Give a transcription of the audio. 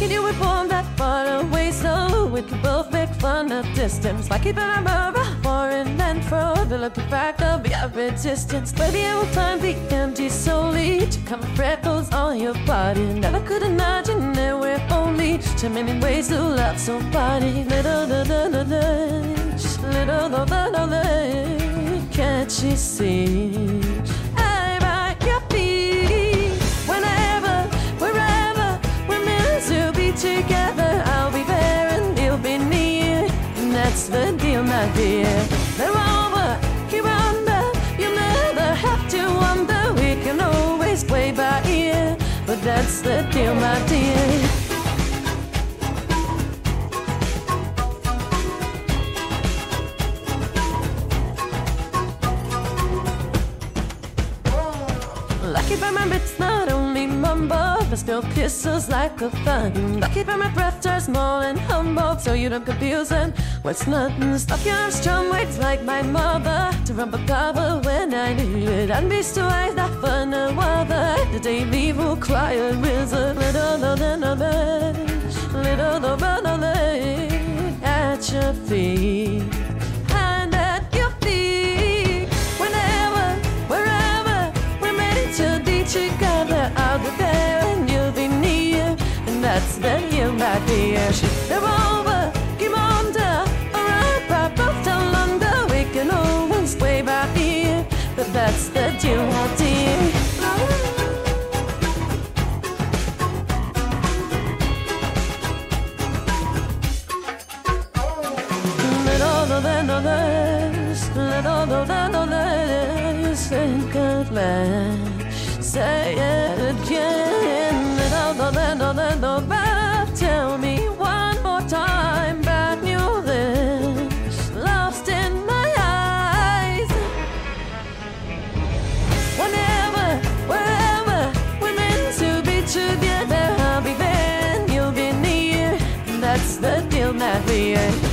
Lucky you were born that far away, so we could both make fun of distance. By keeping our mother foreign and fro, the lucky fact of every distance. Baby, I will find the empty soul to cover freckles on your body. Never could imagine there were only too many ways to love somebody. Little can't you see? I'm at your feet. Whenever, wherever we're meant to be together, I'll be there and you'll be near. And that's the deal, my dear. They're over, keep under. You'll never have to wonder. We can always play by ear, but that's the deal, my dear. Lucky by my lips, not only mumble, but still kisses like a fun. Lucky by my breath turns small and humble, so you don't confuse and what's nothing. Stuck your strong words like my mother to run cover when I need it. And be still eyes that for no other. The day leave will cry a wizard. Little at your feet. And at your feet. Whenever, wherever we're meant to be together, I'll be there and you'll be near. And that's the deal, my dear. They're over, keep under, alright, but both down under. We can always play by ear, but that's the deal, my dear. Think of last, say it again. Tell me one more time about your lips, lost in my eyes. Whenever, wherever we're meant to be together, I'll be there and you'll be near. That's the deal, my dear.